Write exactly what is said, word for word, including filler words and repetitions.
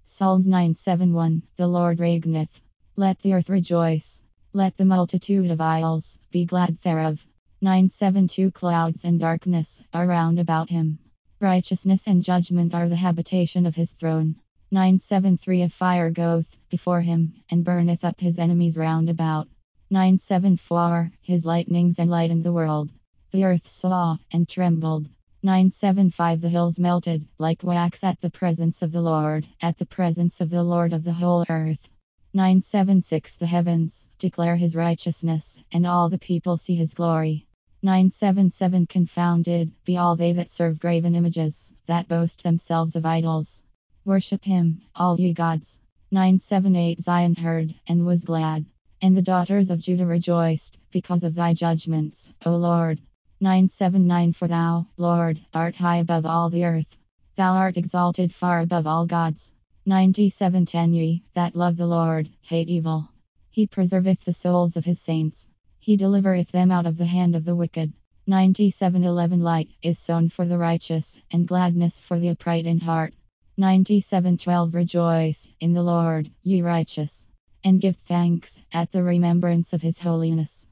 Psalms nine seven one. The Lord reigneth. Let the earth rejoice. Let the multitude of isles be glad thereof. nine seven two. Clouds and darkness are round about him. Righteousness and judgment are the habitation of his throne. nine seven three. A fire goeth before him, and burneth up his enemies round about. nine seven four. His lightnings enlightened the world. The earth saw and trembled. nine seven five. The hills melted like wax at the presence of the Lord, at the presence of the Lord of the whole earth. nine seven six. The heavens declare his righteousness, and all the people see his glory. nine seven seven. Confounded be all they that serve graven images, that boast themselves of idols. Worship him, all ye gods. nine seven eight. Zion heard, and was glad, and the daughters of Judah rejoiced, because of thy judgments, O Lord. nine seven nine. For thou, Lord, art high above all the earth. Thou art exalted far above all gods. ninety-seven ten. Ye that love the Lord hate evil. He preserveth the souls of his saints. He delivereth them out of the hand of the wicked. ninety-seven eleven. Light is sown for the righteous, and gladness for the upright in heart. ninety-seven twelve. Rejoice in the Lord, ye righteous, and give thanks at the remembrance of his holiness.